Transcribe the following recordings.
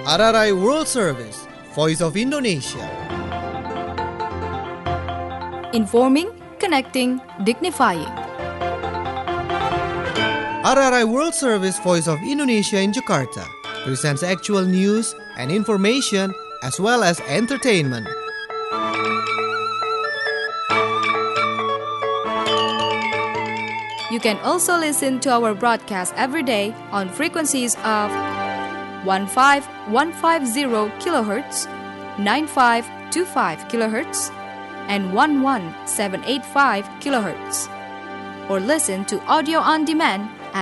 RRI World Service, Voice of Indonesia. Informing, connecting, dignifying. RRI World Service, Voice of Indonesia in Jakarta presents actual news and information as well as entertainment. You can also listen to our broadcast every day on frequencies of 15150 kHz, 9525 kHz, and 11785 kHz. Or listen to audio on demand at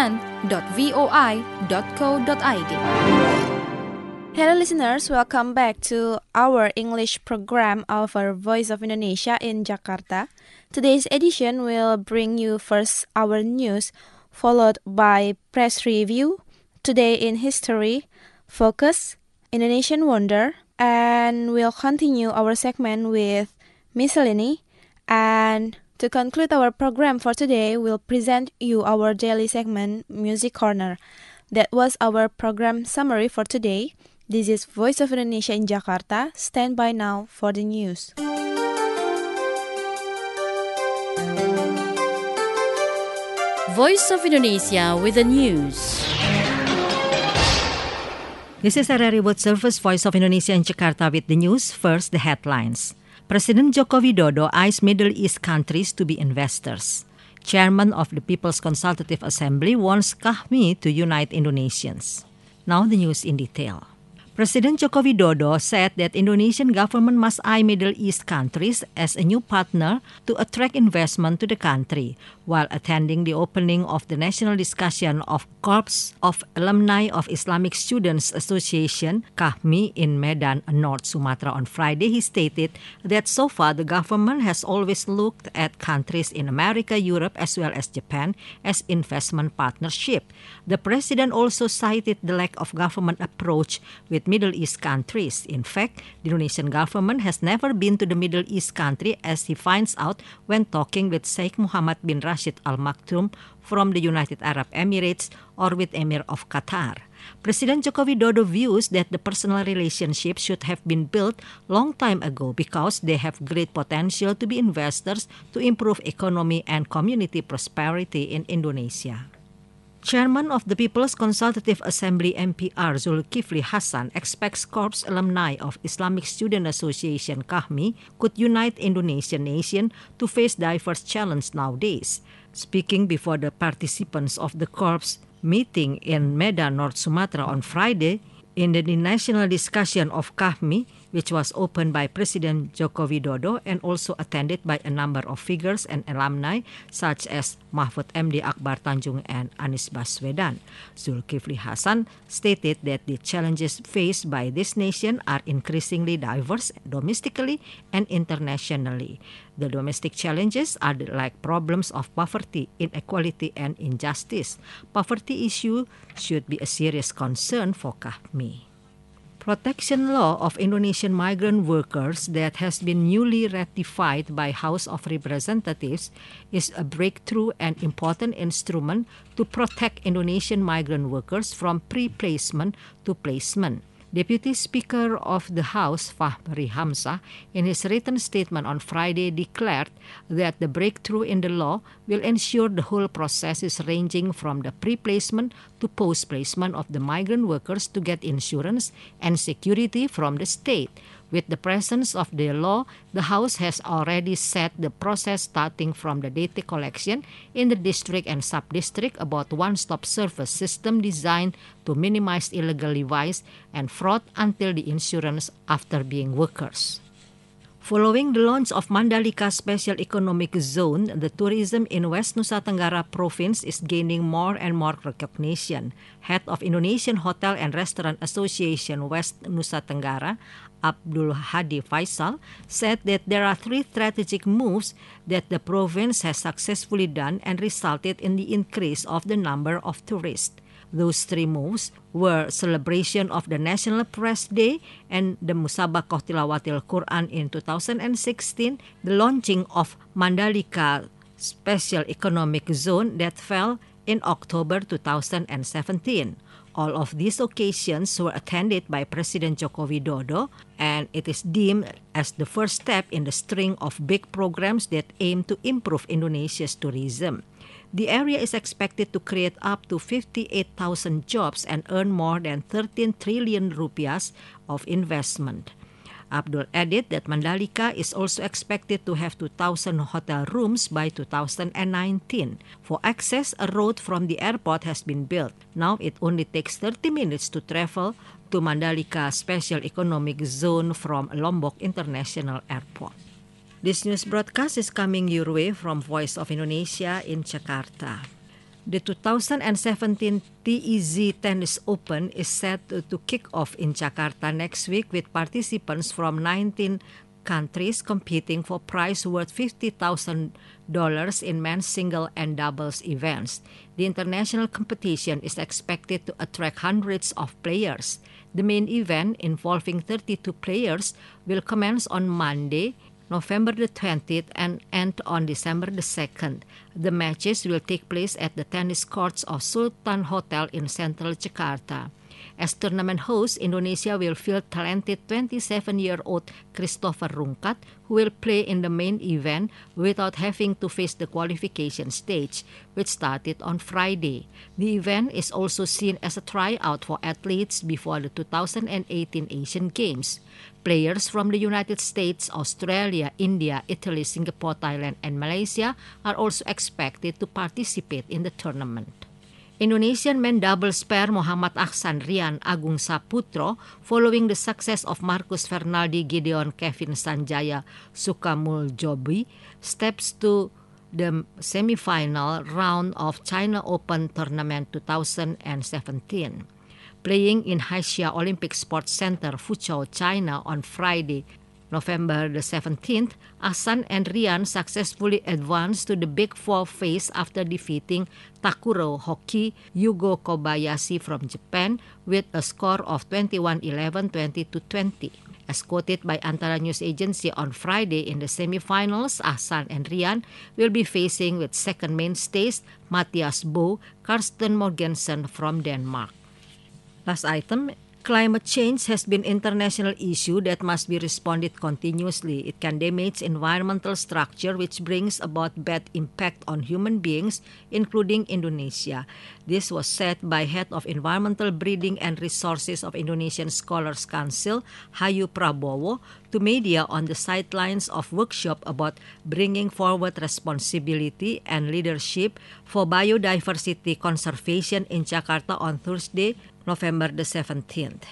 en.voi.co.id. Hello listeners, welcome back to our English program of our Voice of Indonesia in Jakarta. Today's edition will bring you first our news, followed by press review, Today in History, Focus, Indonesian Wonder, and we'll continue our segment with Miscellany. And to conclude our program for today, we'll present you our daily segment, Music Corner. That was our program summary for today. This is Voice of Indonesia in Jakarta. Stand by now for the news. Voice of Indonesia with the news. This is RRI World Service, Voice of Indonesia in Jakarta with the news. First, the headlines. President Joko Widodo eyes Middle East countries to be investors. Chairman of the People's Consultative Assembly wants KAHMI to unite Indonesians. Now the news in detail. President Joko Widodo said that Indonesian government must eye Middle East countries as a new partner to attract investment to the country while attending the opening of the national discussion of Corps of Alumni of Islamic Students Association, KAHMI, in Medan, North Sumatra on Friday. He stated that so far the government has always looked at countries in America, Europe, as well as Japan as investment partnership. The president also cited the lack of government approach with Middle East countries. In fact, the Indonesian government has never been to the Middle East country, as he finds out when talking with Sheikh Mohammed bin Rashid Al Maktoum from the United Arab Emirates or with Emir of Qatar. President Joko Widodo views that the personal relationship should have been built long time ago because they have great potential to be investors to improve economy and community prosperity in Indonesia. Chairman of the People's Consultative Assembly MPR Zulkifli Hasan expects Corps Alumni of Islamic Student Association KAHMI could unite Indonesian nation to face diverse challenges nowadays. Speaking before the participants of the Corps meeting in Medan, North Sumatra on Friday, in the national discussion of KAHMI, which was opened by President Joko Widodo and also attended by a number of figures and alumni such as Mahfud MD Akbar Tanjung and Anies Baswedan. Zulkifli Hasan stated that the challenges faced by this nation are increasingly diverse domestically and internationally. The domestic challenges are like problems of poverty, inequality, and injustice. Poverty issue should be a serious concern for KAHMI. Protection law of Indonesian migrant workers that has been newly ratified by House of Representatives is a breakthrough and important instrument to protect Indonesian migrant workers from pre-placement to placement. Deputy Speaker of the House, Fahri Hamzah, in his written statement on Friday declared that the breakthrough in the law will ensure the whole process is ranging from the pre-placement to post-placement of the migrant workers to get insurance and security from the state. With the presence of the law, the House has already set the process starting from the data collection in the district and sub-district about one-stop service system designed to minimize illegal levies and fraud until the insurance after being workers. Following the launch of Mandalika Special Economic Zone, the tourism in West Nusa Tenggara Province is gaining more and more recognition. Head of Indonesian Hotel and Restaurant Association West Nusa Tenggara, Abdul Hadi Faisal, said that there are three strategic moves that the province has successfully done and resulted in the increase of the number of tourists. Those three moves were celebration of the National Press Day and the Musabaqah Tilawatil Quran in 2016, the launching of Mandalika Special Economic Zone that fell in October 2017. All of these occasions were attended by President Joko Widodo, and it is deemed as the first step in the string of big programs that aim to improve Indonesia's tourism. The area is expected to create up to 58,000 jobs and earn more than 13 trillion rupiahs of investment. Abdul added that Mandalika is also expected to have 2,000 hotel rooms by 2019. For access, a road from the airport has been built. Now it only takes 30 minutes to travel to Mandalika Special Economic Zone from Lombok International Airport. This news broadcast is coming your way from Voice of Indonesia in Jakarta. The 2017 TEZ Tennis Open is set to kick off in Jakarta next week with participants from 19 countries competing for prize worth $50,000 in men's single and doubles events. The international competition is expected to attract hundreds of players. The main event, involving 32 players, will commence on Monday, November the 20th and end on December the 2nd. The matches will take place at the tennis courts of Sultan Hotel in central Jakarta. As tournament host, Indonesia will field talented 27-year-old Christopher Rungkat, who will play in the main event without having to face the qualification stage, which started on Friday. The event is also seen as a tryout for athletes before the 2018 Asian Games. Players from the United States, Australia, India, Italy, Singapore, Thailand, and Malaysia are also expected to participate in the tournament. Indonesian men doubles pair Muhammad Ahsan Rian Agung Saputro, following the success of Marcus Fernaldi Gideon Kevin Sanjaya Sukamuljobi, steps to the semi-final round of China Open Tournament 2017. Playing in Haixia Olympic Sports Center, Fuzhou, China on Friday, November the 17th, Ahsan and Rian successfully advanced to the Big Four phase after defeating Takuro Hoki Yugo Kobayashi from Japan with a score of 21-11, 20-20. As quoted by Antara News Agency on Friday, in the semifinals, Ahsan and Rian will be facing with second mainstays Mathias Bo, Karsten Morgensen from Denmark. Last item. Climate change has been an international issue that must be responded continuously. It can damage environmental structure, which brings about bad impact on human beings, including Indonesia. This was said by Head of Environmental Breeding and Resources of Indonesian Scholars Council, Hayu Prabowo, to media on the sidelines of workshop about bringing forward responsibility and leadership for biodiversity conservation in Jakarta on Thursday, November the 17th.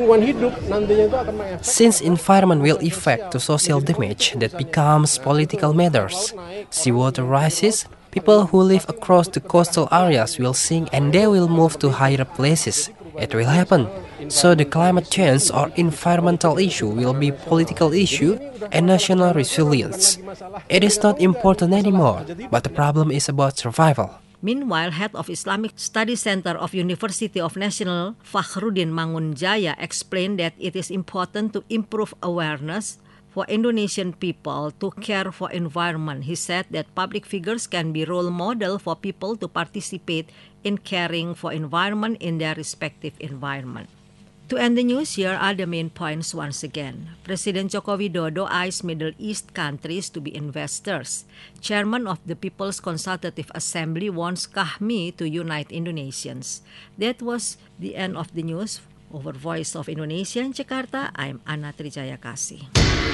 Since environment will affect to social damage that becomes political matters, seawater rises, people who live across the coastal areas will sink and they will move to higher places. It will happen. So the climate change or environmental issue will be political issue and national resilience. It is not important anymore, but the problem is about survival. Meanwhile, Head of Islamic Studies Center of University of National Fakhruddin Mangunjaya explained that it is important to improve awareness for Indonesian people to care for environment. He said that public figures can be role model for people to participate in caring for environment in their respective environment. To end the news, here are the main points once again. President Joko Widodo eyes Middle East countries to be investors. Chairman of the People's Consultative Assembly wants Kahmi to unite Indonesians. That was the end of the news. Over Voice of Indonesia in Jakarta, I'm Anna Trijayakasi.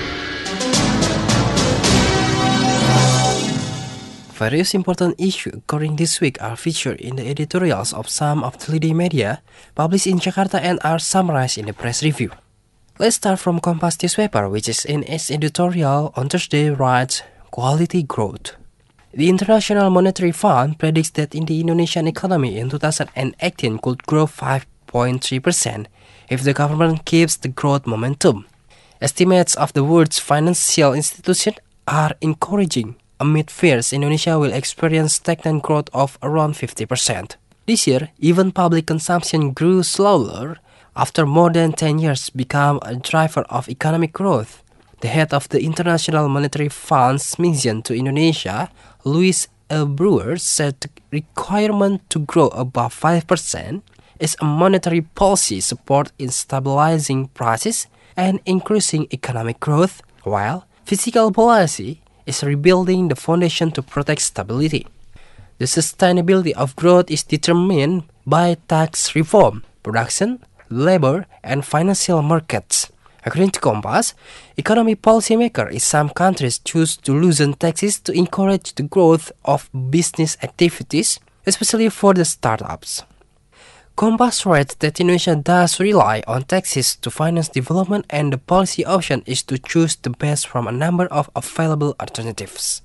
Various important issues occurring this week are featured in the editorials of some of the leading media published in Jakarta and are summarized in the press review. Let's start from Kompas newspaper, which is in its editorial on Thursday writes, Quality Growth. The International Monetary Fund predicts that in the Indonesian economy in 2018 could grow 5.3% if the government keeps the growth momentum. Estimates of the world's financial institutions are encouraging. Amid fears, Indonesia will experience stagnant growth of around 50%. This year, even public consumption grew slower after more than 10 years become a driver of economic growth. The head of the International Monetary Fund's mission to Indonesia, Louis L. Brewer, said the requirement to grow above 5% is a monetary policy support in stabilizing prices and increasing economic growth, while fiscal policy is rebuilding the foundation to protect stability. The sustainability of growth is determined by tax reform, production, labor, and financial markets. According to Kompas, economic policymakers in some countries choose to loosen taxes to encourage the growth of business activities, especially for the startups. Kompas writes that Indonesia does rely on taxes to finance development, and the policy option is to choose the best from a number of available alternatives.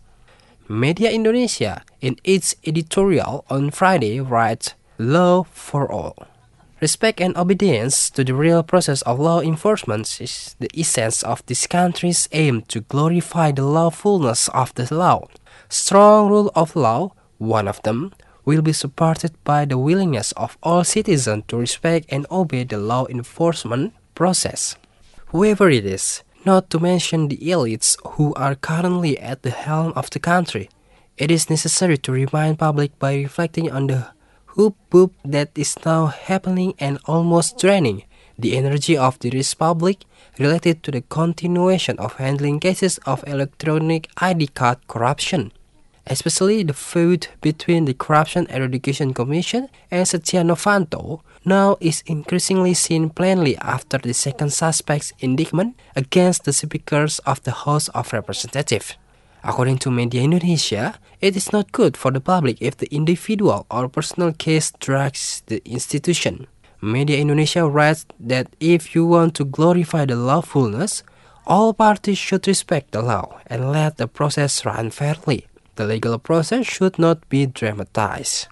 Media Indonesia, in its editorial on Friday, writes, "Law for all." Respect and obedience to the real process of law enforcement is the essence of this country's aim to glorify the lawfulness of the law. Strong rule of law, one of them, will be supported by the willingness of all citizens to respect and obey the law enforcement process. Whoever it is, not to mention the elites who are currently at the helm of the country, it is necessary to remind public by reflecting on the hoop that is now happening and almost draining the energy of the Republic related to the continuation of handling cases of electronic ID card corruption, especially the feud between the Corruption Eradication Commission and Setia Novanto now is increasingly seen plainly after the second suspect's indictment against the speakers of the House of Representatives. According to Media Indonesia, it is not good for the public if the individual or personal case drags the institution. Media Indonesia writes that if you want to glorify the lawfulness, all parties should respect the law and let the process run fairly. The legal process should not be dramatized.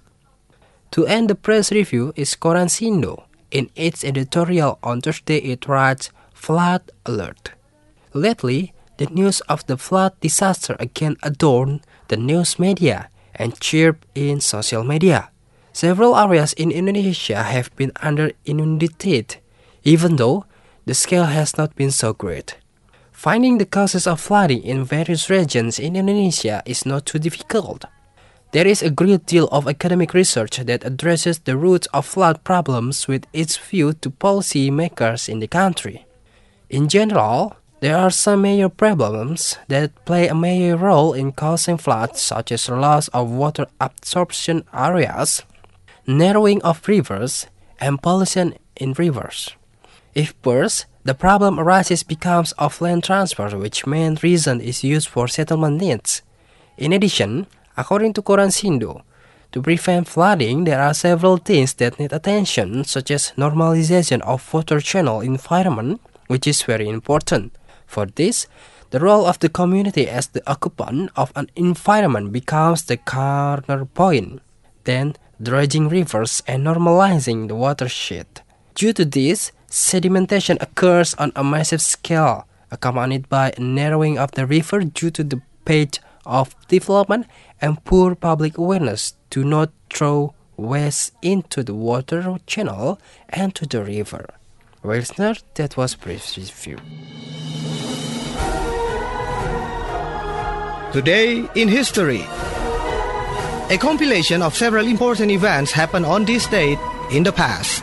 To end the press review is Koran Sindo. In its editorial on Thursday, it writes, "Flood alert." Lately, the news of the flood disaster again adorned the news media and chirped in social media. Several areas in Indonesia have been inundated, even though the scale has not been so great. Finding the causes of flooding in various regions in Indonesia is not too difficult. There is a great deal of academic research that addresses the roots of flood problems with its view to policy makers in the country. In general, there are some major problems that play a major role in causing floods, such as loss of water absorption areas, narrowing of rivers, and pollution in rivers. If first, the problem arises because of land transfer, which main reason is used for settlement needs. In addition, according to Koran Sindo, to prevent flooding, there are several things that need attention, such as normalization of water channel environment, which is very important. For this, the role of the community as the occupant of an environment becomes the counterpoint. Then, dredging rivers and normalizing the watershed. Due to this, sedimentation occurs on a massive scale, accompanied by a narrowing of the river due to the pace of development and poor public awareness to not throw waste into the water channel and to the river. Well, listener, that was brief review. Today in History. A compilation of several important events happened on this date in the past.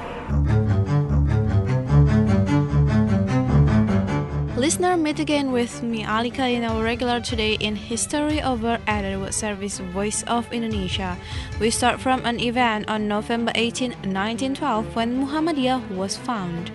Listener, meet again with me, Alika, in our regular Today in History over at the World Service Voice of Indonesia. We start from an event on November 18, 1912, when Muhammadiyah was founded.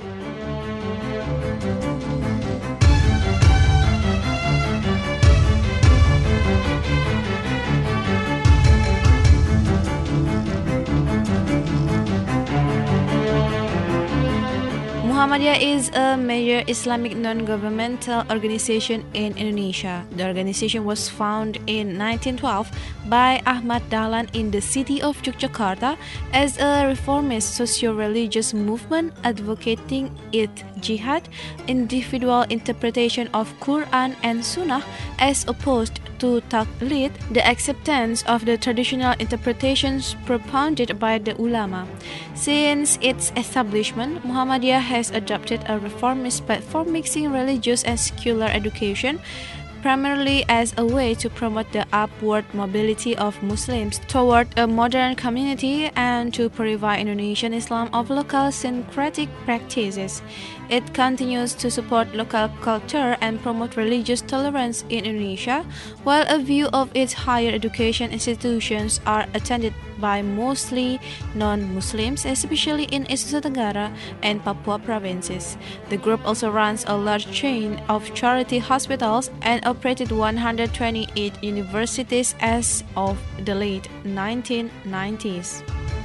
Muhammadiyah is a major Islamic non-governmental organization in Indonesia. The organization was founded in 1912 by Ahmad Dahlan in the city of Yogyakarta as a reformist socio-religious movement advocating its jihad, individual interpretation of Quran and Sunnah as opposed to taqlid, the acceptance of the traditional interpretations propounded by the ulama. Since its establishment, Muhammadiyah has adopted a reformist platform mixing religious and secular education, primarily as a way to promote the upward mobility of Muslims toward a modern community and to purify Indonesian Islam of local syncretic practices. It continues to support local culture and promote religious tolerance in Indonesia, while a view of its higher education institutions are attended by mostly non-Muslims, especially in Nusa Tenggara and Papua provinces. The group also runs a large chain of charity hospitals and operated 128 universities as of the late 1990s.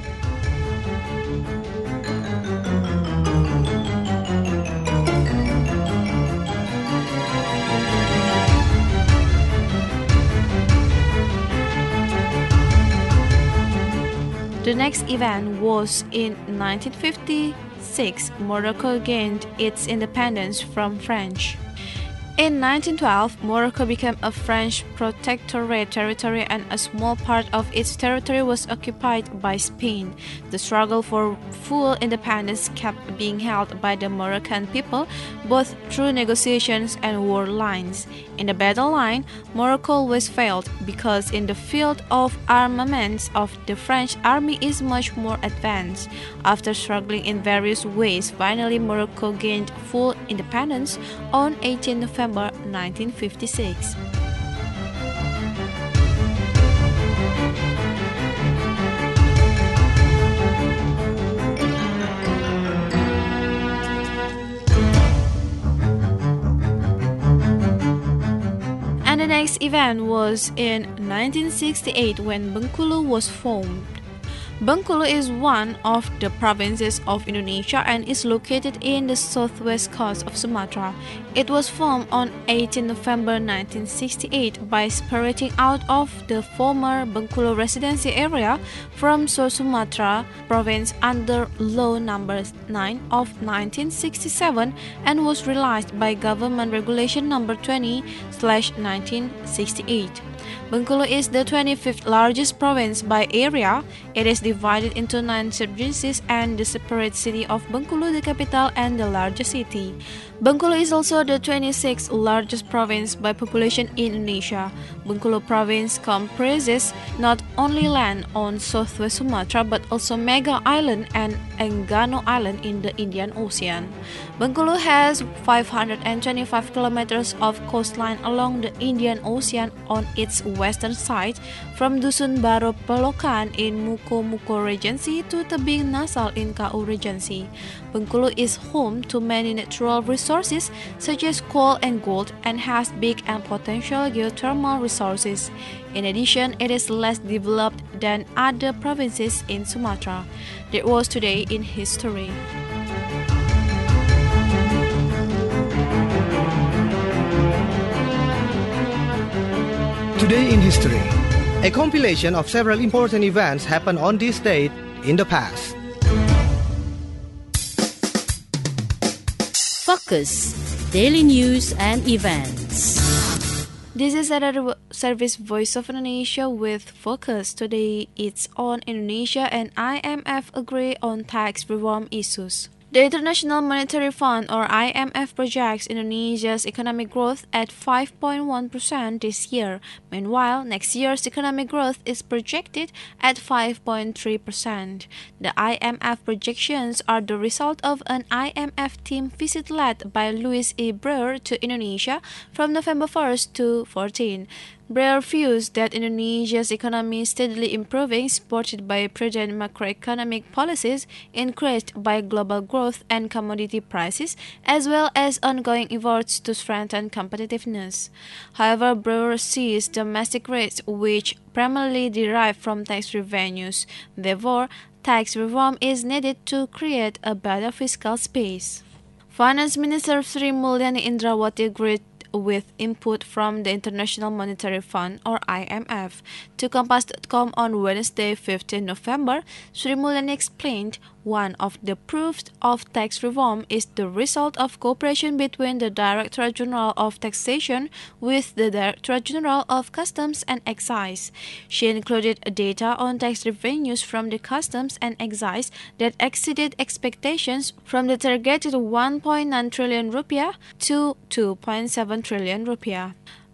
The next event was in 1956. Morocco gained its independence from French. In 1912, Morocco became a French protectorate territory and a small part of its territory was occupied by Spain. The struggle for full independence kept being held by the Moroccan people, both through negotiations and war lines. In the battle line, Morocco always failed because in the field of armaments of the French army is much more advanced. After struggling in various ways, finally Morocco gained full independence on 18 November 1956. And the next event was in 1968 when Bengkulu was formed. Bengkulu is one of the provinces of Indonesia and is located in the southwest coast of Sumatra. It was formed on 18 November 1968 by separating out of the former Bengkulu residency area from South Sumatra province under Law No. 9 of 1967 and was realized by Government Regulation No. 20/1968. Bengkulu is the 25th largest province by area. It is divided into 9 subdivisions and the separate city of Bengkulu, the capital and the largest city. Bengkulu is also the 26th largest province by population in Indonesia. Bengkulu province comprises not only land on southwest Sumatra but also Mega Island and Enggano Island in the Indian Ocean. Bengkulu has 525 kilometers of coastline along the Indian Ocean on its western side, from Dusun Baro Pelokan in Muko Muko Regency to Tebing Nasal in KU Regency. Bengkulu is home to many natural resources such as coal and gold and has big and potential geothermal resources. In addition, it is less developed than other provinces in Sumatra. That was today in history. Today in History, a compilation of several important events happened on this date in the past. Focus, daily news and events. This is another service Voice of Indonesia with Focus. Today it's on Indonesia and IMF agree on tax reform issues. The International Monetary Fund or IMF projects Indonesia's economic growth at 5.1% this year. Meanwhile, next year's economic growth is projected at 5.3%. The IMF projections are the result of an IMF team visit led by Louis E. Breuer to Indonesia from November 1st to 14. Breuer views that Indonesia's economy is steadily improving, supported by prudent macroeconomic policies, increased by global growth and commodity prices, as well as ongoing efforts to strengthen competitiveness. However, Breuer sees domestic rates, which primarily derive from tax revenues. Therefore, tax reform is needed to create a better fiscal space. Finance Minister Sri Mulyani Indrawati agreed with input from the International Monetary Fund or IMF. To Kompas.com on Wednesday, 15 November, Sri Mulyani explained one of the proofs of tax reform is the result of cooperation between the Directorate General of Taxation with the Directorate General of Customs and Excise. She included data on tax revenues from the Customs and Excise that exceeded expectations from the targeted 1.9 trillion rupiah to 2.7 trillion rupiah.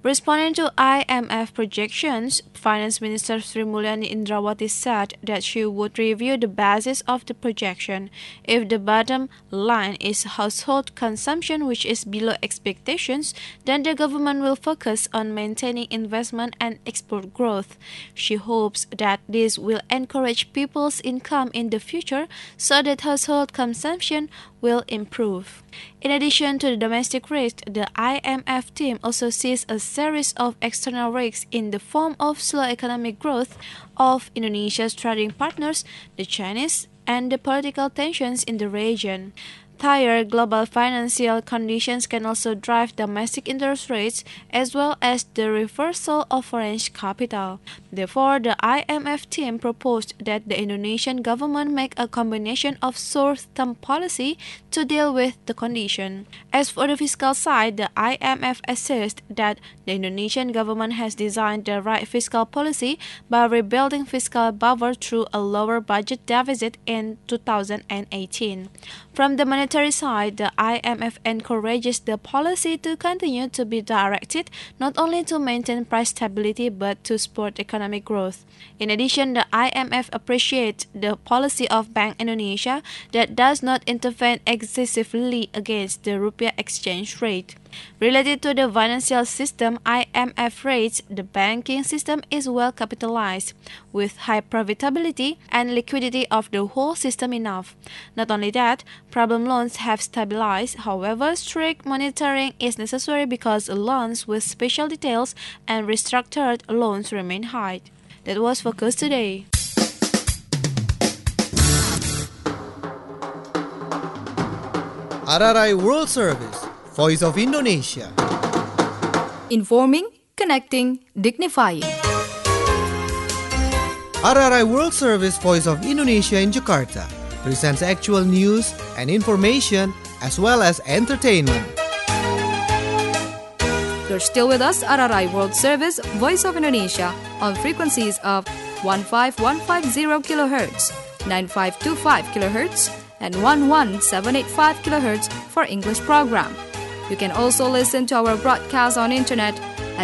Responding to IMF projections, Finance Minister Sri Mulyani Indrawati said that she would review the basis of the projection. If the bottom line is household consumption which is below expectations, then the government will focus on maintaining investment and export growth. She hopes that this will encourage people's income in the future so that household consumption will improve. In addition to the domestic risk, the IMF team also sees a series of external risks in the form of slow economic growth of Indonesia's trading partners, the Chinese, and the political tensions in the region. Higher global financial conditions can also drive domestic interest rates as well as the reversal of foreign capital. Therefore, the IMF team proposed that the Indonesian government make a combination of short-term policy to deal with the condition. As for the fiscal side, the IMF assessed that the Indonesian government has designed the right fiscal policy by rebuilding fiscal buffer through a lower budget deficit in 2018. From the monetary side, the IMF encourages the policy to continue to be directed not only to maintain price stability but to support economic growth. In addition, the IMF appreciates the policy of Bank Indonesia that does not intervene excessively against the rupiah exchange rate. Related to the financial system, IMF rates the banking system is well capitalized, with high profitability and liquidity of the whole system enough. Not only that, problem loans have stabilized. However, strict monitoring is necessary because loans with special details and restructured loans remain high. That was Focus Today. RRI World Service, Voice of Indonesia. Informing, connecting, dignifying. RRI World Service, Voice of Indonesia in Jakarta presents actual news and information as well as entertainment. You're still with us, RRI World Service, Voice of Indonesia, on frequencies of 15150 kHz, 9525 kHz, and 11785 kHz for English program. You can also listen to our broadcast on internet at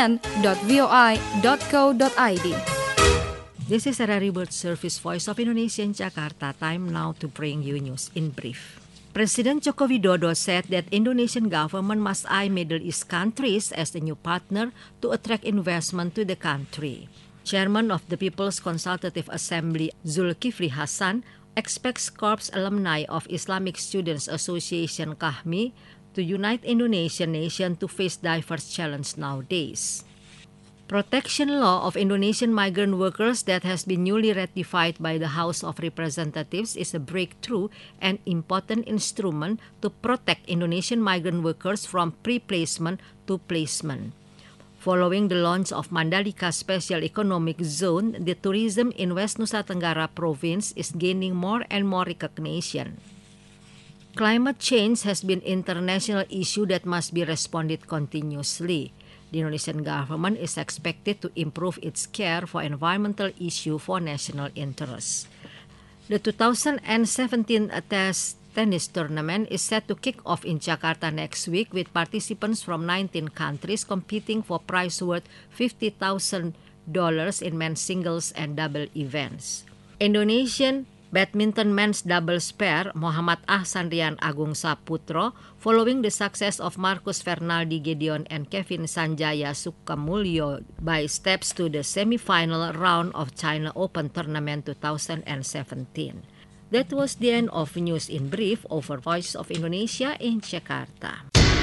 en.voi.co.id. This is RRI World Service, Voice of Indonesia in Jakarta. Time now to bring you news in brief. President Joko Widodo said that Indonesian government must eye Middle East countries as a new partner to attract investment to the country. Chairman of the People's Consultative Assembly, Zulkifli Hasan, expects Corps alumni of Islamic Students Association KAHMI to unite Indonesian nation to face diverse challenges nowadays. Protection law of Indonesian migrant workers that has been newly ratified by the House of Representatives is a breakthrough and important instrument to protect Indonesian migrant workers from pre-placement to placement. Following the launch of Mandalika Special Economic Zone, the tourism in West Nusa Tenggara province is gaining more and more recognition. Climate change has been an international issue that must be responded continuously. The Indonesian government is expected to improve its care for environmental issues for national interest. The 2017 tennis tournament is set to kick off in Jakarta next week with participants from 19 countries competing for prize worth $50,000 in men's singles and double events. Indonesian badminton men's doubles pair Muhammad Ahsan Rian Agung Saputro, following the success of Marcus Fernaldi Gideon and Kevin Sanjaya Sukamulyo by steps to the semi-final round of China Open Tournament 2017. That was the end of News in Brief over Voice of Indonesia in Jakarta.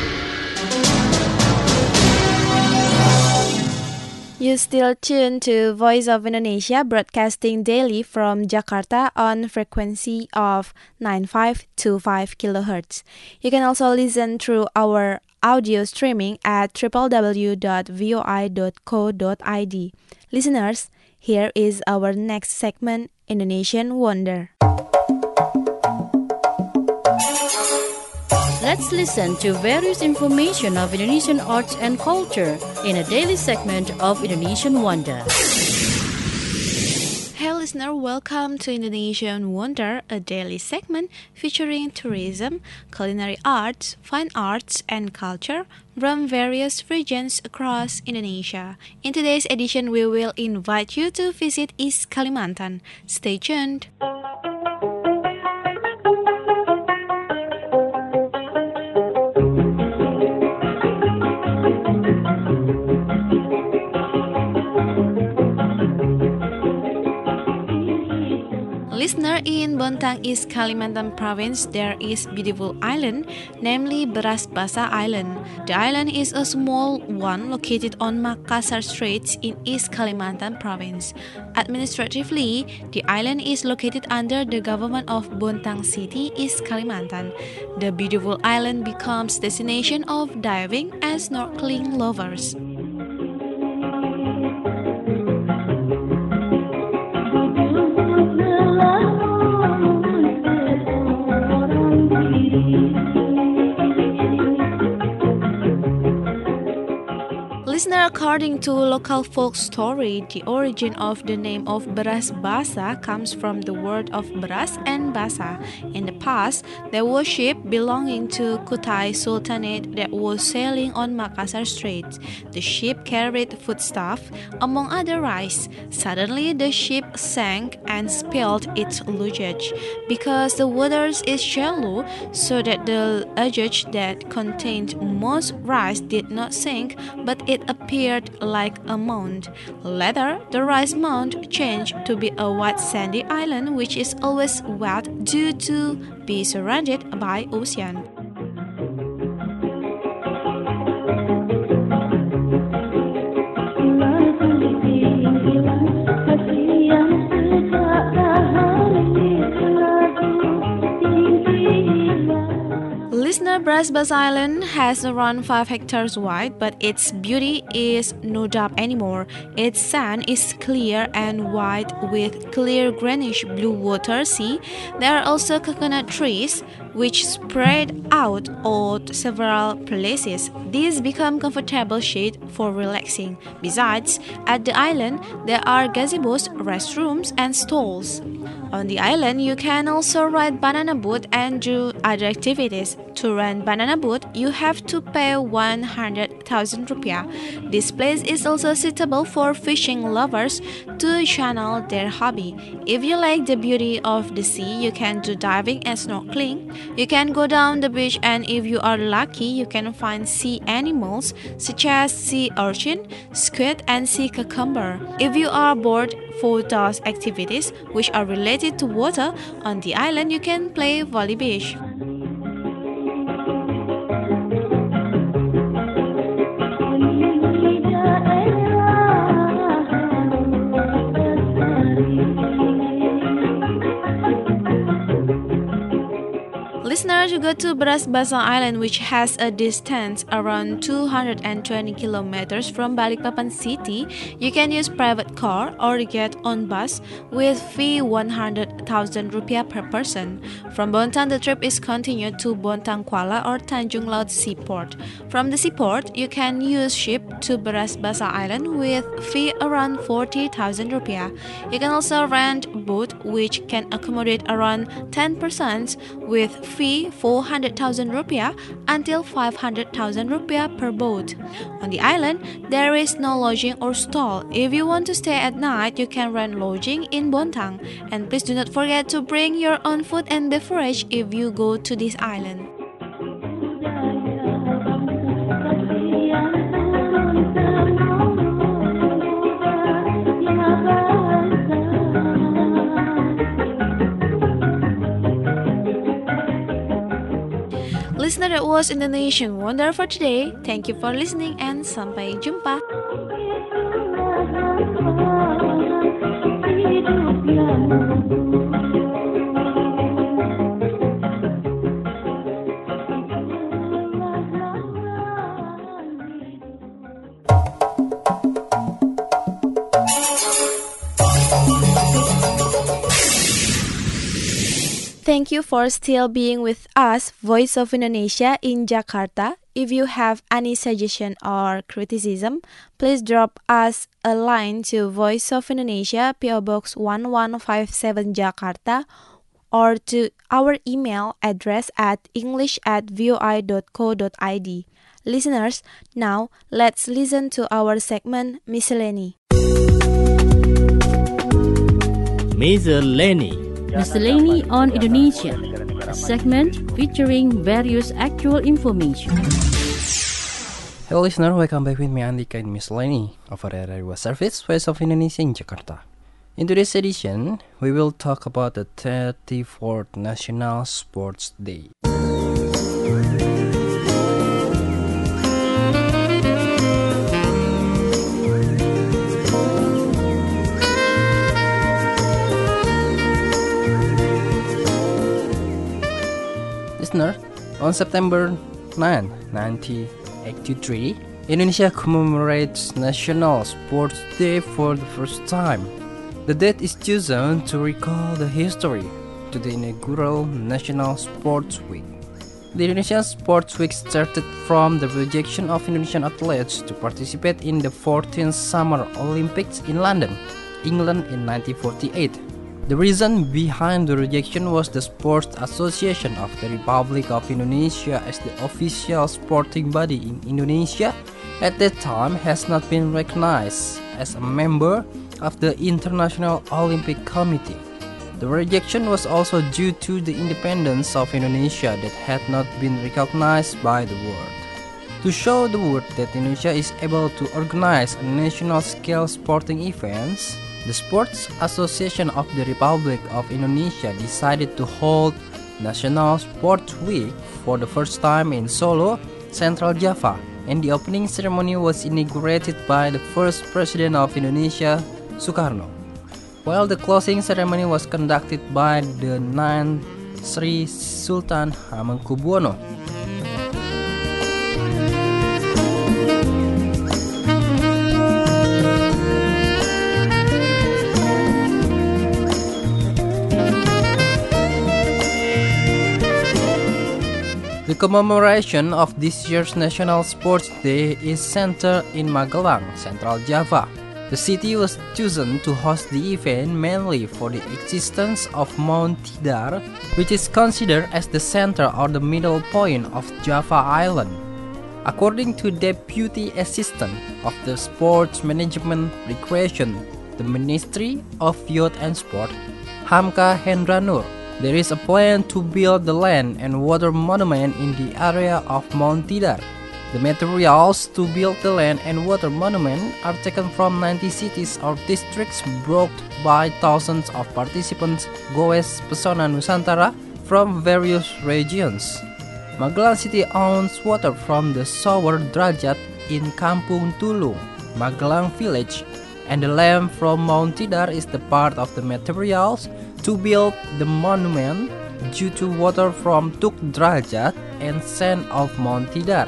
You still tune to Voice of Indonesia, broadcasting daily from Jakarta on frequency of 9525 kHz. You can also listen through our audio streaming at www.voi.co.id. Listeners, here is our next segment, Indonesian Wonder. Let's listen to various information of Indonesian arts and culture in a daily segment of Indonesian Wonder. Hey listener, welcome to Indonesian Wonder, a daily segment featuring tourism, culinary arts, fine arts, and culture from various regions across Indonesia. In today's edition, we will invite you to visit East Kalimantan. Stay tuned. Listener, in Bontang, East Kalimantan province, there is beautiful island, namely Beras Basah Island. The island is a small one located on Makassar Straits in East Kalimantan province. Administratively, the island is located under the government of Bontang City, East Kalimantan. The beautiful island becomes destination of diving and snorkeling lovers. Listener, according to local folk story, the origin of the name of Beras Basah comes from the word of beras and basa. In the past, there was ship belonging to Kutai Sultanate that was sailing on Makassar Straits. The ship carried foodstuff, among other rice. Suddenly, the ship sank and spilled its luggage. Because the waters is shallow, so that the luggage that contained most rice did not sink, but it appeared like a mound. Later, the rice mound changed to be a white sandy island which is always wet due to be surrounded by ocean. Listener, Beras Basah Island has around 5 hectares wide, but its beauty is no doubt anymore. Its sand is clear and white with clear greenish blue water sea. There are also coconut trees which spread out on several places. These become comfortable shade for relaxing. Besides, at the island there are gazebos, restrooms, and stalls. On the island, you can also ride banana boat and do other activities. To rent banana boat, you have to pay 100,000 rupiah. This place is also suitable for fishing lovers to channel their hobby. If you like the beauty of the sea, you can do diving and snorkeling. You can go down the beach, and if you are lucky, you can find sea animals such as sea urchin, squid, and sea cucumber. If you are bored for those activities which are related to water on the island, you can play volley beach. Listeners, you go to Beras Basah Island, which has a distance around 220 kilometers from Balikpapan city. You can use private car or get on bus with fee 100,000 rupiah per person. From Bontang, the trip is continued to Bontang Kuala or Tanjung Laut Seaport. From the seaport, you can use ship to Beras Basah Island with fee around 40,000 rupiah. You can also rent boat which can accommodate around 10 persons with fee 400,000 rupiah until 500,000 rupiah per boat. On the island, there is no lodging or stall. If you want to stay at night, you can rent lodging in Bontang. And please do not forget to bring your own food and beverage if you go to this island. Listener, that was Indonesian Wonder for today. Thank you for listening and sampai jumpa. Thank you for still being with us, Voice of Indonesia in Jakarta. If you have any suggestion or criticism, please drop us a line to Voice of Indonesia, PO Box 1157 Jakarta, or to our email address at english@voi.co.id. Listeners, now let's listen to our segment Miscellany. Miscellany on Indonesia, a segment featuring various actual information. Hello listener, welcome back with me Andika in Miscellany of RRI World Service, Voice of Indonesia in Jakarta. In today's edition, we will talk about the 34th National Sports Day. Listener, on September 9, 1983, Indonesia commemorates National Sports Day for the first time. The date is chosen to recall the history to the inaugural National Sports Week. The Indonesian Sports Week started from the rejection of Indonesian athletes to participate in the 14th Summer Olympics in London, England in 1948. The reason behind the rejection was the Sports Association of the Republic of Indonesia as the official sporting body in Indonesia at that time has not been recognized as a member of the International Olympic Committee. The rejection was also due to the independence of Indonesia that had not been recognized by the world. To show the world that Indonesia is able to organize a national scale sporting events, the Sports Association of the Republic of Indonesia decided to hold National Sports Week for the first time in Solo, Central Java, and the opening ceremony was inaugurated by the first President of Indonesia, Sukarno, while the closing ceremony was conducted by the 9th Sri Sultan Hamengkubuwono. The commemoration of this year's National Sports Day is centered in Magelang, Central Java. The city was chosen to host the event mainly for the existence of Mount Tidar, which is considered as the center or the middle point of Java Island. According to Deputy Assistant of the Sports Management Recreation, the Ministry of Youth and Sport, Hamka Hendranur, there is a plan to build the land and water monument in the area of Mount Tidar. The materials to build the land and water monument are taken from 90 cities or districts brought by thousands of participants Goes Pesona Nusantara from various regions. Magelang City owns water from the Shower Drajat in Kampung Tulung, Magelang Village, and the land from Mount Tidar is the part of the materials to build the monument due to water from Tuk Drajat and sand of Mount Tidar.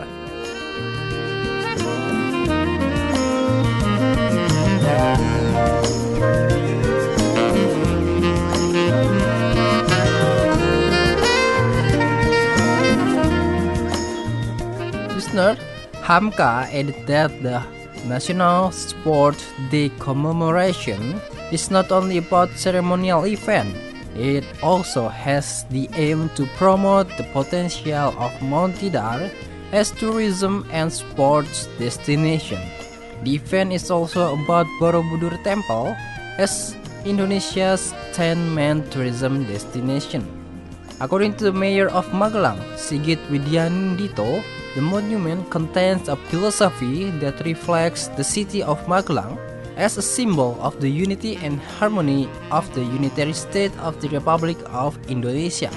Listener, Hamka added that the National Sport Day commemoration is not only about ceremonial event, it also has the aim to promote the potential of Mount Tidar as tourism and sports destination. The event is also about Borobudur Temple as Indonesia's 10th main tourism destination. According to the mayor of Magelang, Sigit Widyanindito, the monument contains a philosophy that reflects the city of Magelang as a symbol of the unity and harmony of the unitary state of the Republic of Indonesia.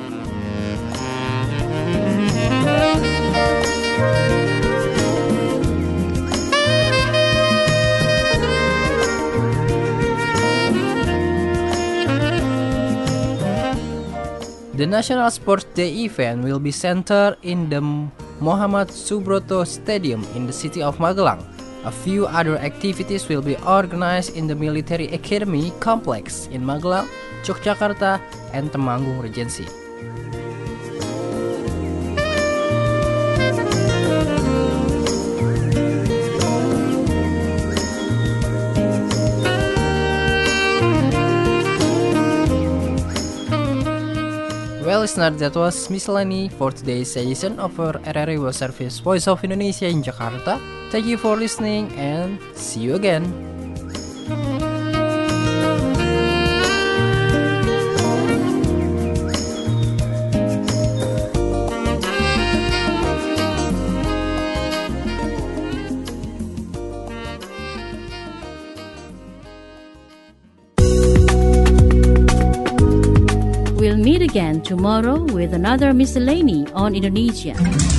The National Sports Day event will be centered in the Muhammad Subroto Stadium in the city of Magelang. A few other activities will be organized in the Military Academy Complex in Magelang, Yogyakarta, and Temanggung Regency. Well, listener, that was miscellany for today's edition of our RRI World Service Voice of Indonesia in Jakarta. Thank you for listening and see you again. We'll meet again tomorrow with another miscellany on Indonesia.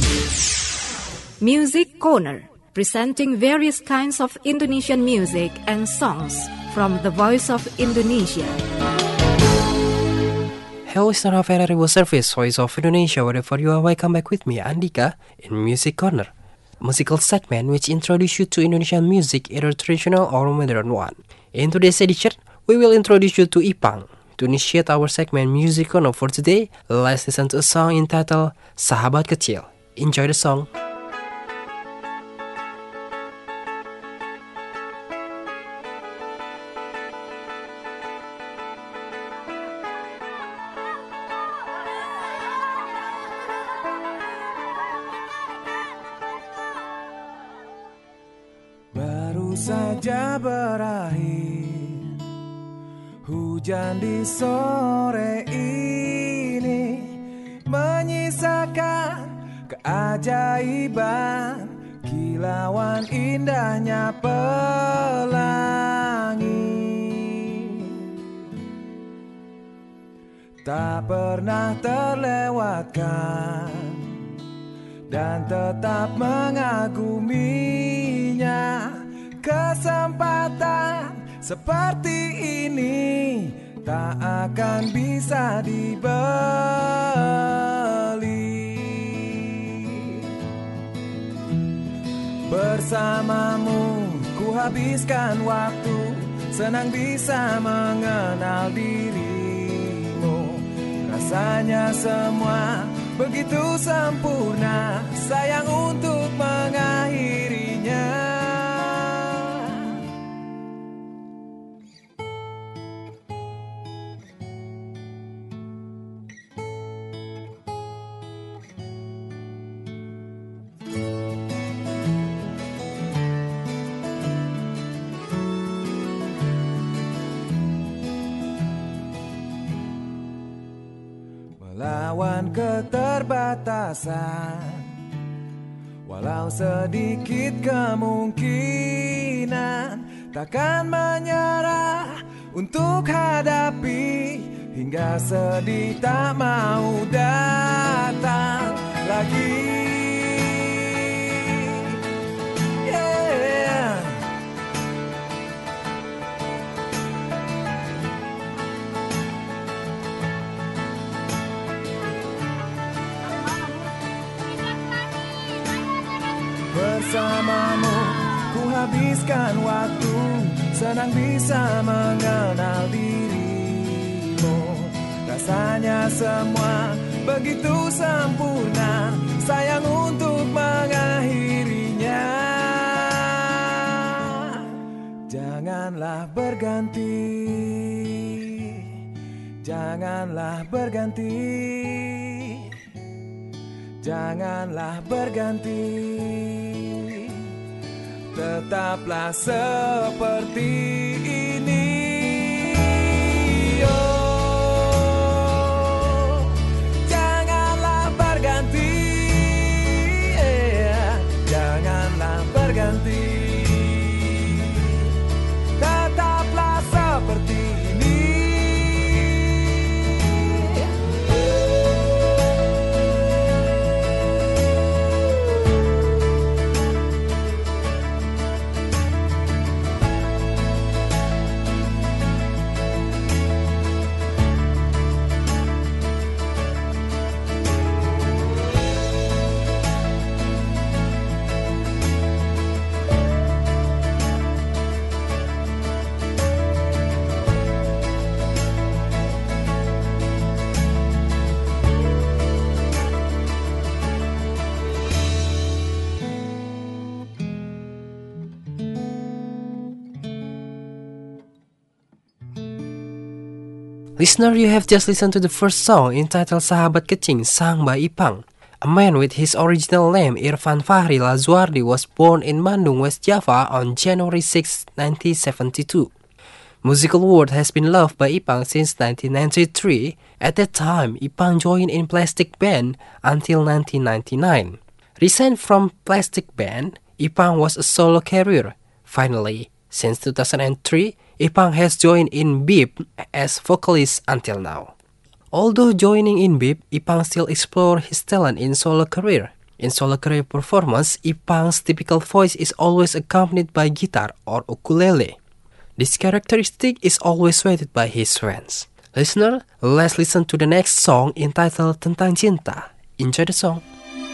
Music Corner, presenting various kinds of Indonesian music and songs from the Voice of Indonesia. Hello, listener of RRI World Service Voice of Indonesia, wherever you are, welcome back with me, Andika, in Music Corner, a musical segment which introduces you to Indonesian music, either traditional or modern one. In today's edition, we will introduce you to Ipang. To initiate our segment Music Corner for today, let's listen to a song entitled Sahabat Kecil. Enjoy the song. Baru saja berakhir hujan di sore ini, menyisakan keajaiban kilauan indahnya pelangi. Tak pernah terlewatkan dan tetap mengaguminya, kesempatan seperti ini tak akan bisa dibeli. Bersamamu ku habiskan waktu, senang bisa mengenal dirimu. Rasanya semua begitu sempurna, sayang untuk mengakhirinya. Melawan keterbatasan, walau sedikit kemungkinan, takkan menyerah untuk hadapi, hingga sedih tak mau datang lagi. Bersamamu ku habiskan waktu, senang bisa mengenal dirimu. Rasanya semua begitu sempurna, sayang untuk mengakhirinya. Janganlah berganti, janganlah berganti, janganlah berganti. Tetaplah seperti ini. Oh, janganlah berganti, janganlah berganti. Tetaplah seperti ini. Listener, you have just listened to the first song entitled Sahabat Kecing, sung by Ipang. A man with his original name Irfan Fahri Lazuardi was born in Bandung, West Java on January 6, 1972. Musical world has been loved by Ipang since 1993. At that time, Ipang joined in Plastic Band until 1999. Resigned from Plastic Band, Ipang was a solo career. Finally, since 2003, Ipang has joined in BIP as vocalist until now. Although joining in BIP, Ipang still explored his talent in solo career. In solo career performance, Ipang's typical voice is always accompanied by guitar or ukulele. This characteristic is always weighted by his fans. Listener, let's listen to the next song entitled Tentang Cinta. Enjoy the song.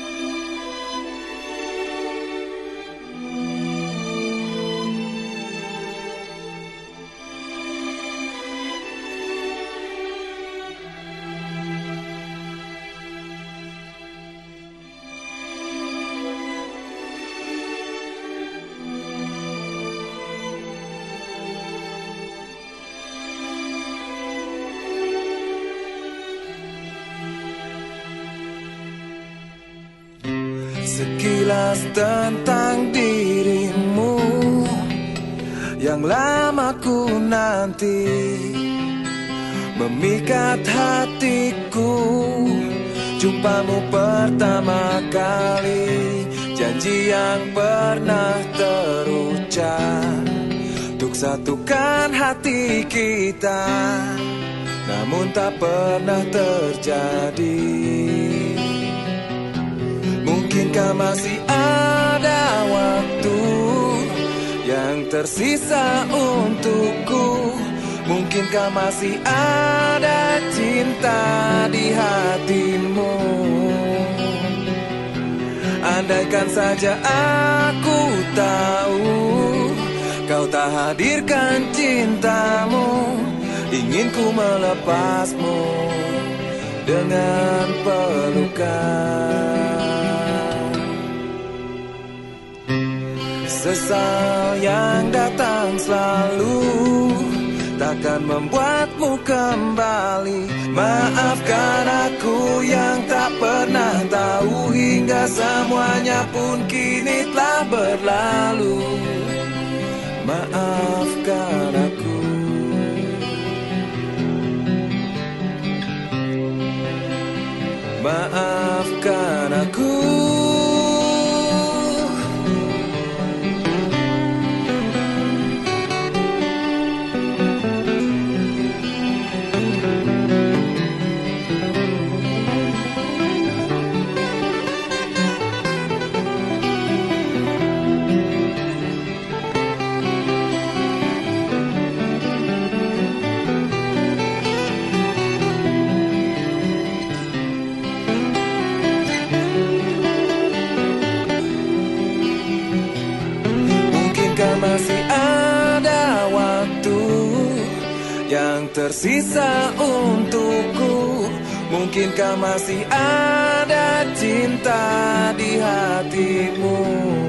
Sekilas tentang dirimu yang lama ku nanti, memikat hatiku. Jumpamu pertama kali, janji yang pernah terucap untuk satukan hati kita, namun tak pernah terjadi. Mungkinkah masih ada waktu yang tersisa untukku? Mungkinkah masih ada cinta di hatimu? Andaikan saja aku tahu kau tak hadirkan cintamu, ingin ku melepasmu dengan pelukan. Sesal yang datang selalu takkan membuatmu kembali. Maafkan aku yang tak pernah tahu, hingga semuanya pun kini telah berlalu. Maafkan aku. Maafkan aku. Masih ada waktu yang tersisa untukku. Mungkinkah masih ada cinta di hatimu?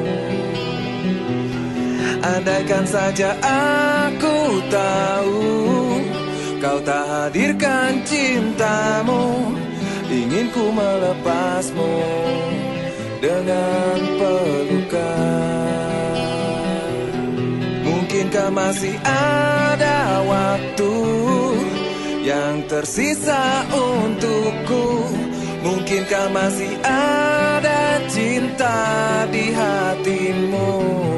Andaikan saja aku tahu kau tak hadirkan cintamu, ingin ku melepasmu dengan pelukan. Mungkinkah masih ada waktu yang tersisa untukku? Mungkinkah masih ada cinta di hatimu?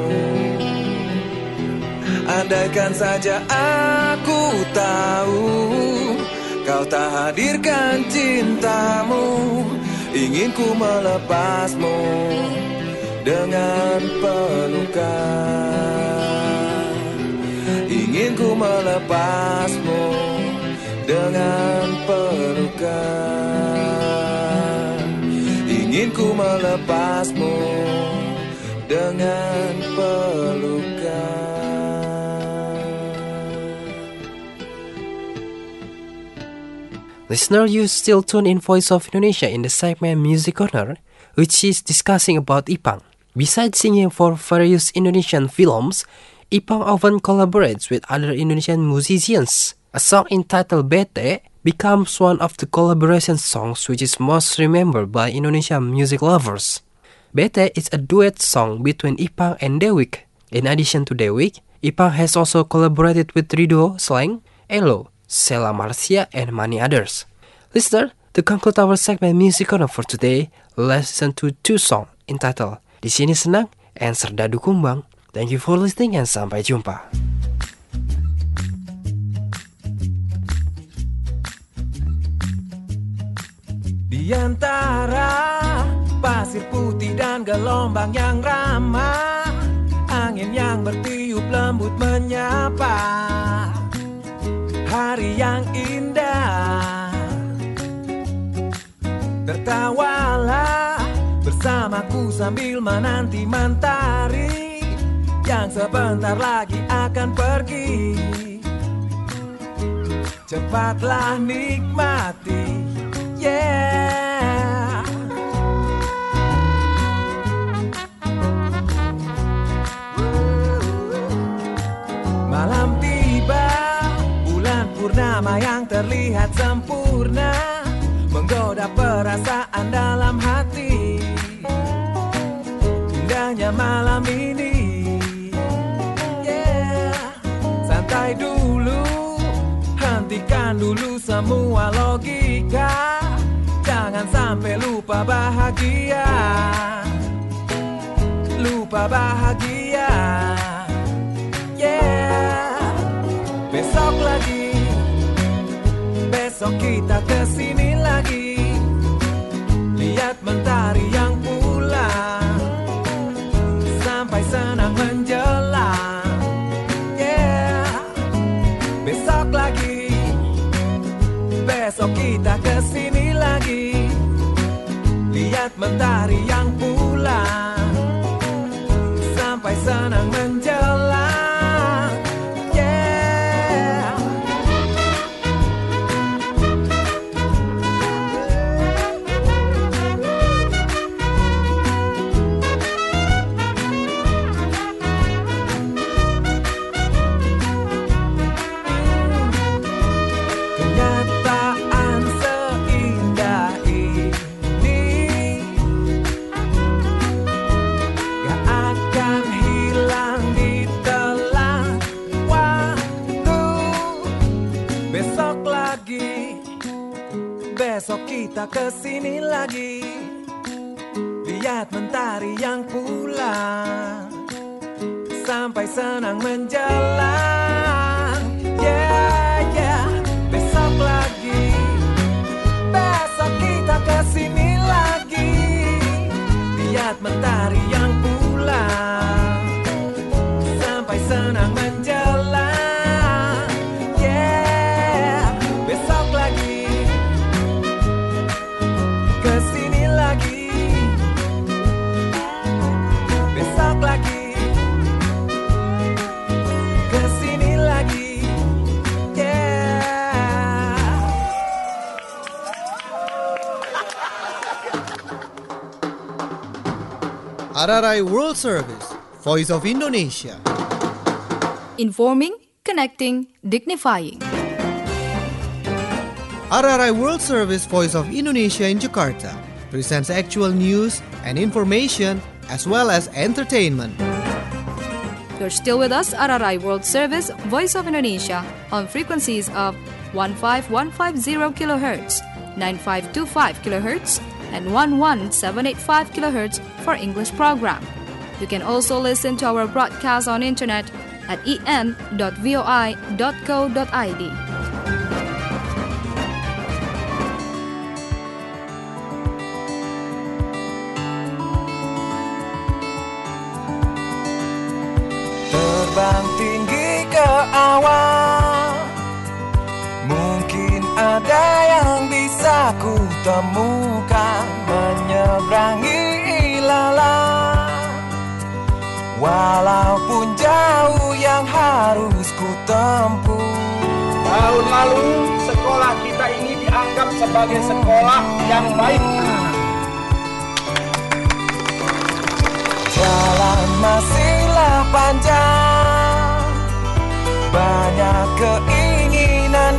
Andaikan saja aku tahu kau tak hadirkan cintamu, ingin ku melepasmu dengan pelukan. Ingin ku melepasmu dengan pelukan. Ingin ku melepasmu dengan pelukan. Listener, you still tune in Voice of Indonesia in the segment Music Corner, which is discussing about Ipang. Besides singing for various Indonesian films, Ipang often collaborates with other Indonesian musicians. A song entitled Bete becomes one of the collaboration songs which is most remembered by Indonesian music lovers. Bete is a duet song between Ipang and Dewiq. In addition to Dewiq, Ipang has also collaborated with Ridho Slang, Elo, Sheila Marcia, and many others. Listener, to conclude our segment Music Corner for today, let's listen to two songs entitled Di Sini Senang and Serdadu Kumbang. Thank you for listening and sampai jumpa. Di antara pasir putih dan gelombang yang ramah, angin yang bertiup lembut menyapa, hari yang indah. Tertawalah bersamaku sambil menanti mentari yang sebentar lagi akan pergi. Cepatlah nikmati, yeah. Malam tiba, bulan purnama yang terlihat sempurna menggoda perasaan dalam hati. Indahnya malam ini, yeah. Santai dulu, hentikan dulu semua logika. Jangan sampai lupa bahagia, lupa bahagia, yeah. Besok lagi, besok kita kesini lagi, lihat mentari yang pulang, sampai senang menjelang, yeah. Besok lagi, besok kita kesini lagi, lihat mentari yang pulang, sampai senang menjelang, yeah. Kenyataan seindah ini gak akan hilang di telan waktu. Besok lagi, besok kita kesini lagi, lihat mentari yang pulang, sampai senang menjelang, yeah, yeah. Besok lagi, besok kita kesini lagi, lihat mentari yang pulang, sampai senang menjelang, yeah. Besok lagi, kesini lagi, besok lagi, kesini lagi, yeah. RRI World Service, Voice of Indonesia. Informing, connecting, dignifying. RRI World Service, Voice of Indonesia in Jakarta presents actual news and information as well as entertainment. You're still with us, RRI World Service, Voice of Indonesia, on frequencies of 15150 kHz, 9525 kHz, and 11785 kHz for English program. You can also listen to our broadcast on internet at en.voi.co.id. Terbang tinggi ke awan, mungkin ada yang bisa ku temukan, menyeberangi ilalang, walaupun jauh yang harus ku tempuh. Tahun lalu sekolah kita ini dianggap sebagai sekolah yang baik. Jalan masihlah panjang, banyak keinginan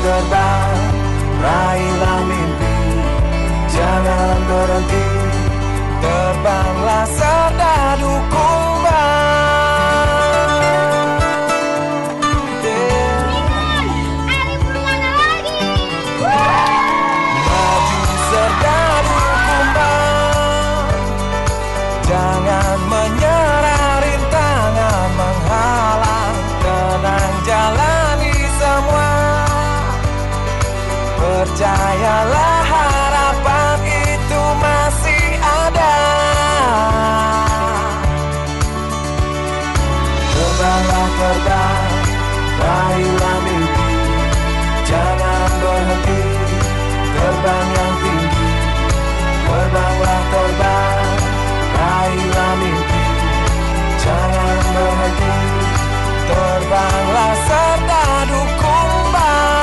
terbang, raihlah mimpi, jangan berhenti, terbanglah serdadu kumbang. Maju serdadu kumbang, jangan menyerah, rintangan menghalang, tenang jalani semua. Percayalah, harapan itu masih ada. Terbanglah terbang, raihlah mimpi, jangan berhenti, terbang yang tinggi. Terbanglah terbang, raihlah mimpi, jangan berhenti, terbanglah serdadu kumbang.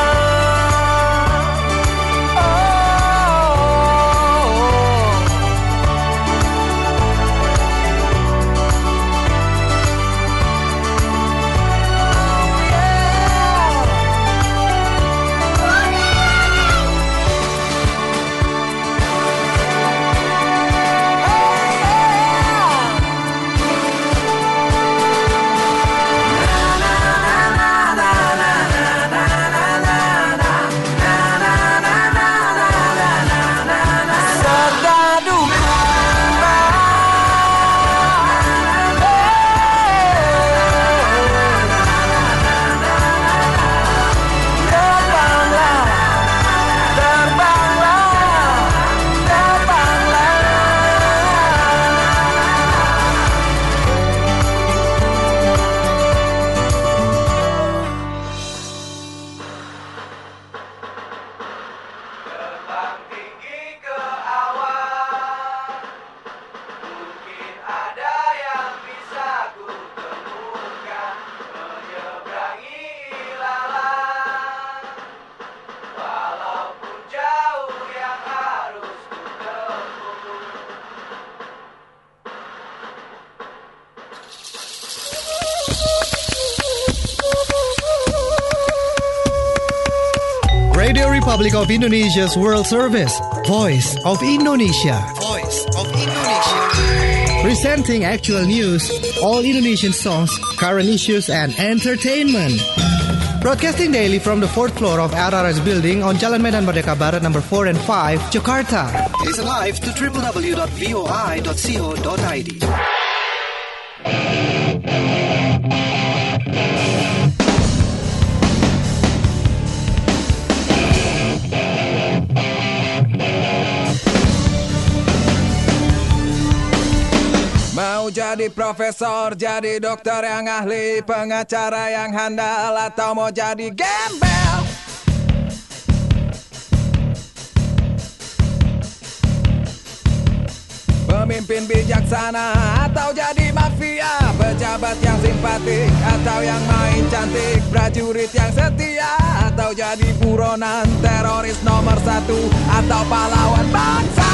Radio Republic of Indonesia's World Service, Voice of Indonesia. Voice of Indonesia. Presenting actual news, all Indonesian songs, current issues, and entertainment. Broadcasting daily from the 4th floor of RRS building on Jalan Medan Merdeka Barat number 4 and 5, Jakarta. Listen live to www.voi.co.id. Mau jadi profesor, jadi dokter yang ahli, pengacara yang handal, atau mau jadi gembel? Pemimpin bijaksana atau jadi mafia, pejabat yang simpatik atau yang main cantik, prajurit yang setia atau jadi buronan, teroris nomor 1 atau pahlawan bangsa.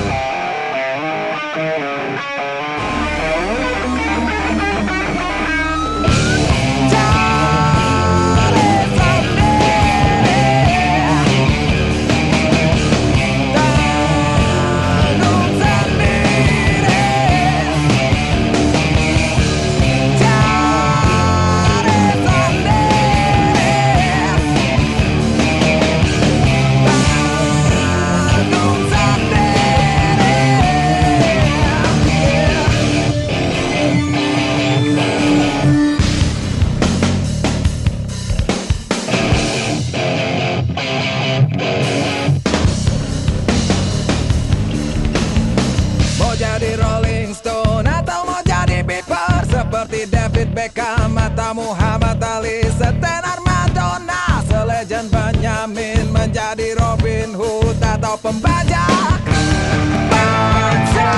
Beckham atau Muhammad Ali, setenar Madonna, selegend Benyamin, menjadi Robin Hood atau pembajak bangsa.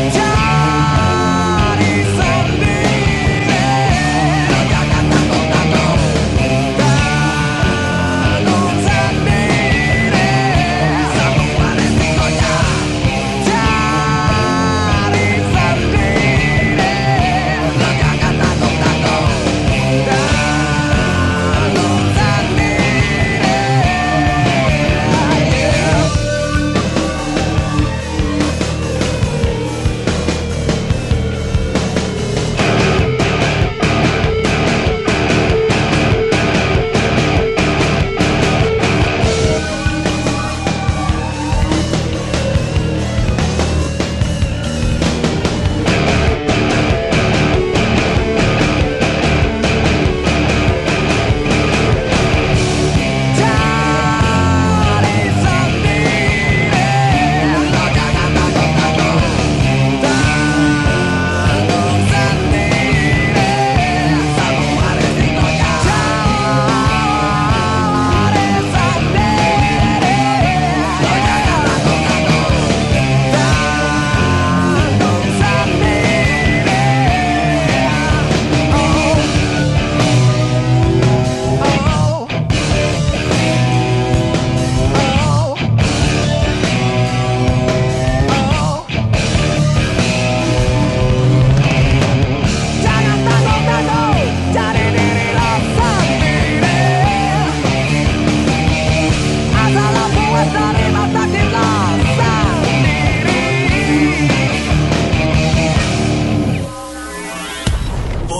Jadi sendiri, jangan takut-takut.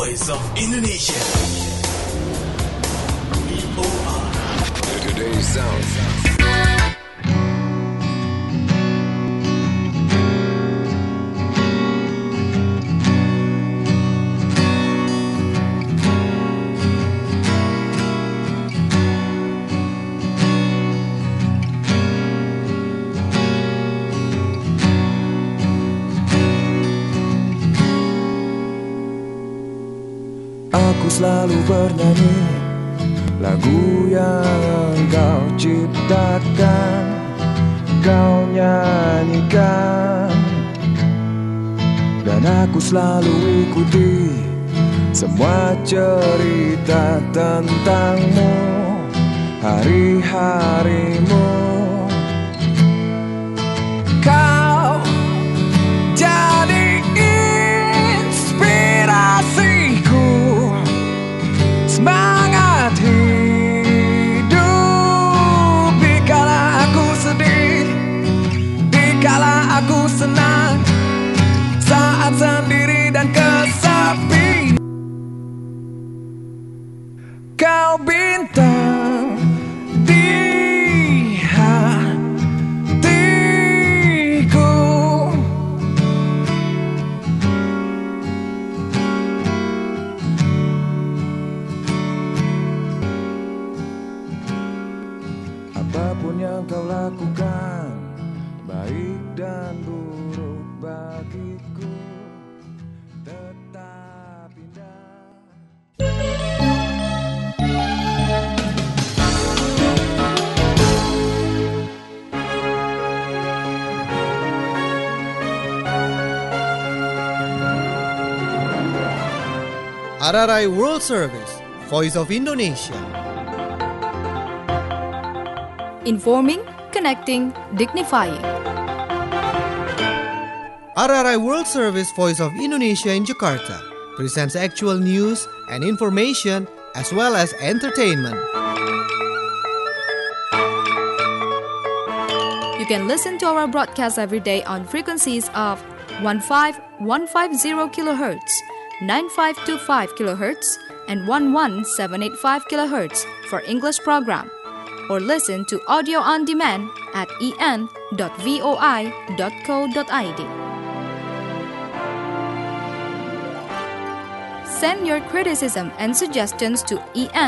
Voice of Indonesia. VOA. Today's sound. Aku selalu bernyanyi lagu yang kau ciptakan, kau nyanyikan, dan aku selalu ikuti semua cerita tentangmu, hari-harimu. Kau jadi inspirasiku, semangat hidup dikala aku sedih, dikala aku senang, saat sendiri dan kesepi. Kau bintang di hatiku. Apapun yang kau lakukan, baik dan buruk bagiku, tetap indah. RRI World Service, Voice of Indonesia. Informing, connecting, dignifying. RRI World Service, Voice of Indonesia in Jakarta presents actual news and information as well as entertainment. You can listen to our broadcast every day on frequencies of 15150 kHz, 9525 kHz, and 11785 kHz for English program, or listen to audio on demand at en.voi.co.id. Send your criticism and suggestions to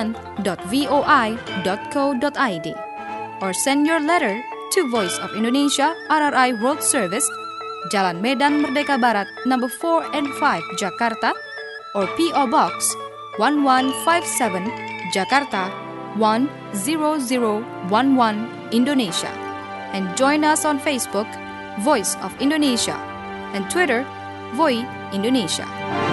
en.voi.co.id or send your letter to Voice of Indonesia RRI World Service, Jalan Medan Merdeka Barat, number 4 and 5, Jakarta, or P.O. Box 1157, Jakarta 10011, Indonesia. And join us on Facebook, Voice of Indonesia, and Twitter, Voi Indonesia.